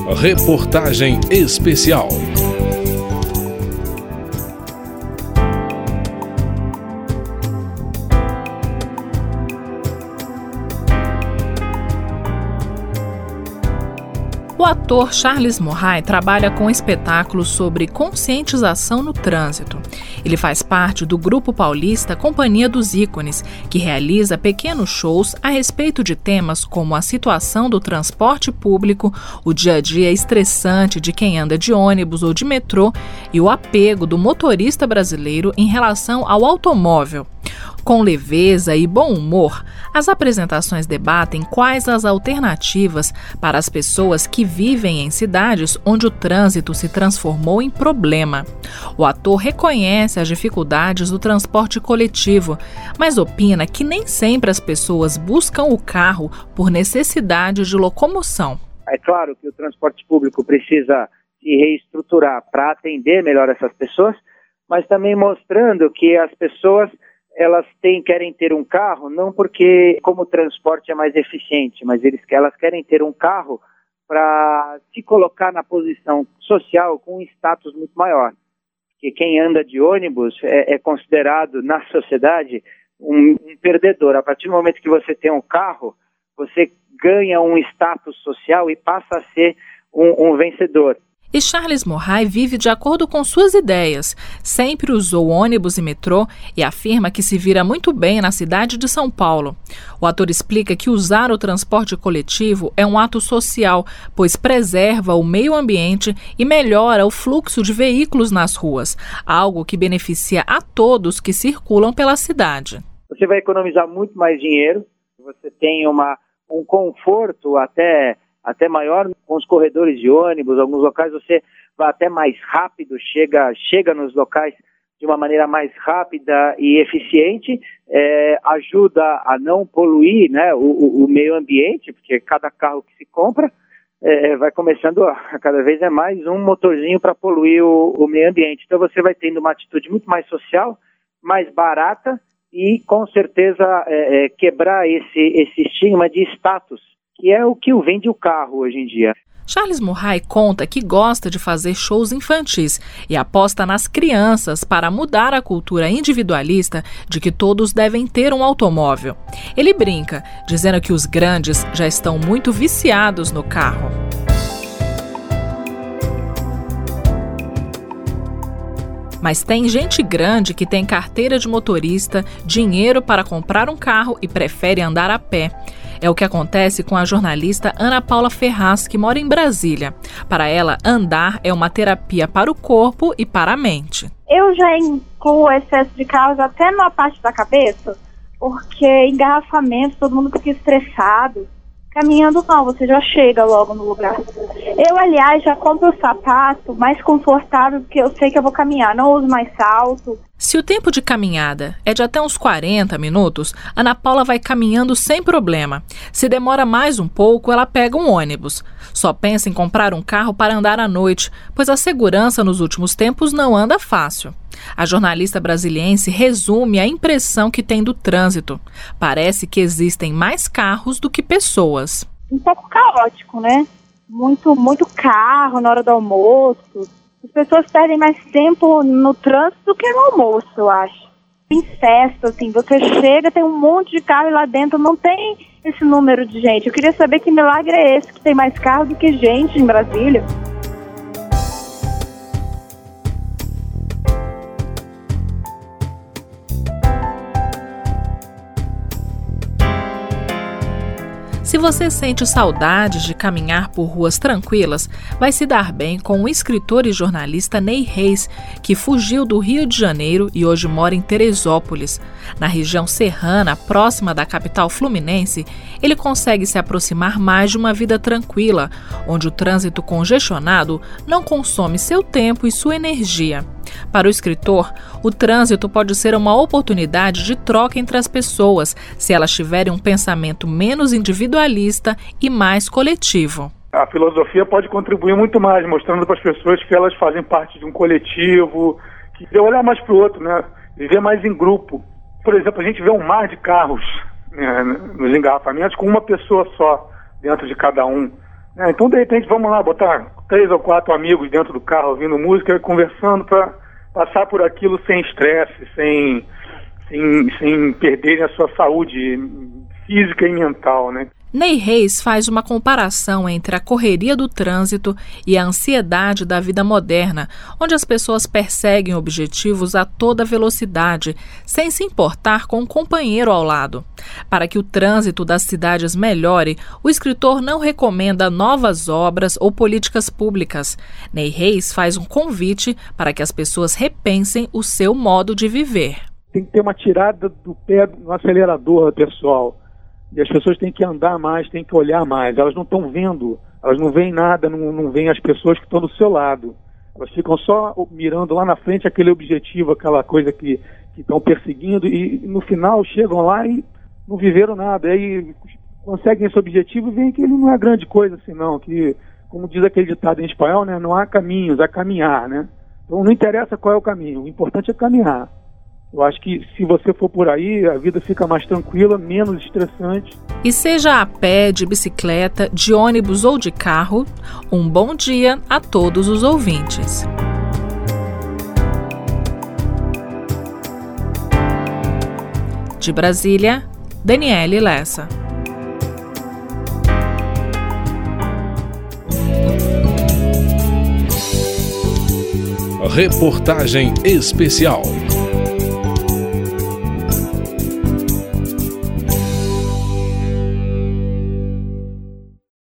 Reportagem especial. O ator Charles Murray trabalha com espetáculos sobre conscientização no trânsito. Ele faz parte do Grupo Paulista Companhia dos Ícones, que realiza pequenos shows a respeito de temas como a situação do transporte público, o dia a dia estressante de quem anda de ônibus ou de metrô e o apego do motorista brasileiro em relação ao automóvel. Com leveza e bom humor, as apresentações debatem quais as alternativas para as pessoas que vivem em cidades onde o trânsito se transformou em problema. O ator reconhece as dificuldades do transporte coletivo, mas opina que nem sempre as pessoas buscam o carro por necessidade de locomoção. É claro que o transporte público precisa se reestruturar para atender melhor essas pessoas, mas também mostrando que as pessoas elas querem ter um carro, não porque como o transporte é mais eficiente, mas elas querem ter um carro para se colocar na posição social com um status muito maior. Porque quem anda de ônibus é considerado na sociedade um perdedor. A partir do momento que você tem um carro, você ganha um status social e passa a ser um vencedor. E Charles Murray vive de acordo com suas ideias. Sempre usou ônibus e metrô e afirma que se vira muito bem na cidade de São Paulo. O ator explica que usar o transporte coletivo é um ato social, pois preserva o meio ambiente e melhora o fluxo de veículos nas ruas, algo que beneficia a todos que circulam pela cidade. Você vai economizar muito mais dinheiro, você tem um conforto até maior com os corredores de ônibus. Alguns locais você vai até mais rápido, chega nos locais de uma maneira mais rápida e eficiente, ajuda a não poluir, né, o meio ambiente, porque cada carro que se compra vai começando a cada vez é mais um motorzinho para poluir o meio ambiente. Então você vai tendo uma atitude muito mais social, mais barata e com certeza quebrar esse estigma de status, que é o que vende o carro hoje em dia. Charles Murray conta que gosta de fazer shows infantis e aposta nas crianças para mudar a cultura individualista de que todos devem ter um automóvel. Ele brinca, dizendo que os grandes já estão muito viciados no carro. Mas tem gente grande que tem carteira de motorista, dinheiro para comprar um carro e prefere andar a pé. É o que acontece com a jornalista Ana Paula Ferraz, que mora em Brasília. Para ela, andar é uma terapia para o corpo e para a mente. Eu já incluo excesso de carros até na parte da cabeça, porque engarrafamento, todo mundo fica estressado. Caminhando não, você já chega logo no lugar. Eu, aliás, já compro o sapato mais confortável, porque eu sei que eu vou caminhar, não uso mais salto. Se o tempo de caminhada é de até uns 40 minutos, Ana Paula vai caminhando sem problema. Se demora mais um pouco, ela pega um ônibus. Só pensa em comprar um carro para andar à noite, pois a segurança nos últimos tempos não anda fácil. A jornalista brasiliense resume a impressão que tem do trânsito. Parece que existem mais carros do que pessoas. Um pouco caótico, né? Muito carro na hora do almoço. As pessoas perdem mais tempo no trânsito do que no almoço, eu acho. Em festa, assim, você chega, tem um monte de carro e lá dentro não tem esse número de gente. Eu queria saber que milagre é esse, que tem mais carro do que gente em Brasília. Se você sente saudades de caminhar por ruas tranquilas, vai se dar bem com o escritor e jornalista Ney Reis, que fugiu do Rio de Janeiro e hoje mora em Teresópolis. Na região serrana, próxima da capital fluminense, ele consegue se aproximar mais de uma vida tranquila, onde o trânsito congestionado não consome seu tempo e sua energia. Para o escritor, o trânsito pode ser uma oportunidade de troca entre as pessoas, se elas tiverem um pensamento menos individualista e mais coletivo. A filosofia pode contribuir muito mais, mostrando para as pessoas que elas fazem parte de um coletivo, que olhar mais para o outro, né? Viver mais em grupo. Por exemplo, a gente vê um mar de carros, né, nos engarrafamentos com uma pessoa só dentro de cada um. Então, de repente, vamos lá botar 3 ou 4 amigos dentro do carro ouvindo música, conversando para passar por aquilo sem estresse, sem perderem a sua saúde física e mental, né? Ney Reis faz uma comparação entre a correria do trânsito e a ansiedade da vida moderna, onde as pessoas perseguem objetivos a toda velocidade, sem se importar com o companheiro ao lado. Para que o trânsito das cidades melhore, o escritor não recomenda novas obras ou políticas públicas. Ney Reis faz um convite para que as pessoas repensem o seu modo de viver. Tem que ter uma tirada do pé no acelerador, pessoal. E as pessoas têm que andar mais, têm que olhar mais. Elas não estão vendo, elas não veem nada, não veem as pessoas que estão do seu lado. Elas ficam só mirando lá na frente aquele objetivo, aquela coisa que estão perseguindo, e no final chegam lá e não viveram nada. Aí conseguem esse objetivo e veem que ele não é grande coisa assim não, que, como diz aquele ditado em espanhol, né, não há caminhos, há caminhar, né? Então não interessa qual é o caminho, o importante é caminhar. Eu acho que se você for por aí, a vida fica mais tranquila, menos estressante. E seja a pé, de bicicleta, de ônibus ou de carro, um bom dia a todos os ouvintes. De Brasília, Daniele Lessa. Reportagem especial.